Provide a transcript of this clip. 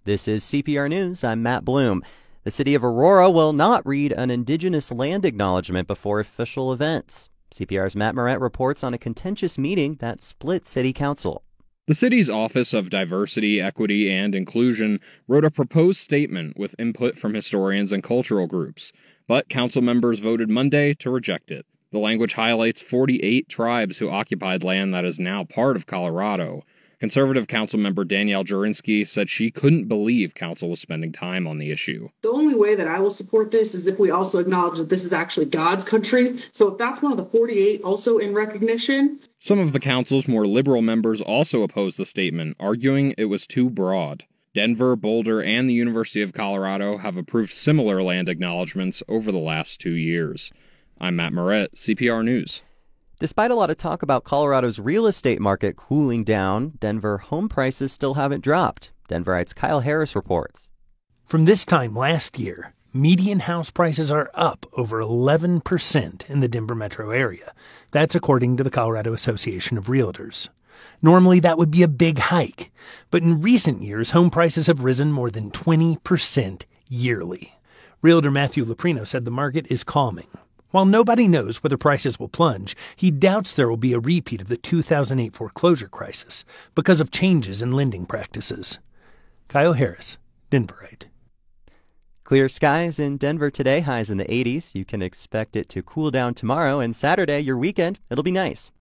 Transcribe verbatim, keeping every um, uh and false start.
This is C P R News. I'm Matt Bloom. The city of Aurora will not read an indigenous land acknowledgement before official events. C P R's Matt Moret reports on a contentious meeting that split city council. The city's Office of Diversity, Equity, and Inclusion wrote a proposed statement with input from historians and cultural groups, but council members voted Monday to reject it. The language highlights forty-eight tribes who occupied land that is now part of Colorado. Conservative Councilmember Danielle Jurinsky said she couldn't believe council was spending time on the issue. The only way that I will support this is if we also acknowledge that this is actually God's country. So if that's one of the forty-eight also in recognition. Some of the council's more liberal members also opposed the statement, arguing it was too broad. Denver, Boulder, and the University of Colorado have approved similar land acknowledgments over the last two years. I'm Matt Moret, C P R News. Despite a lot of talk about Colorado's real estate market cooling down, Denver home prices still haven't dropped. Denverite's Kyle Harris reports. From this time last year, median house prices are up over eleven percent in the Denver metro area. That's according to the Colorado Association of Realtors. Normally, that would be a big hike, but in recent years, home prices have risen more than twenty percent yearly. Realtor Matthew Loprino said the market is calming. While nobody knows whether prices will plunge, he doubts there will be a repeat of the two thousand eight foreclosure crisis because of changes in lending practices. Kyle Harris, Denverite. Clear skies in Denver today, highs in the eighties. You can expect it to cool down tomorrow, and Saturday, your weekend, it'll be nice.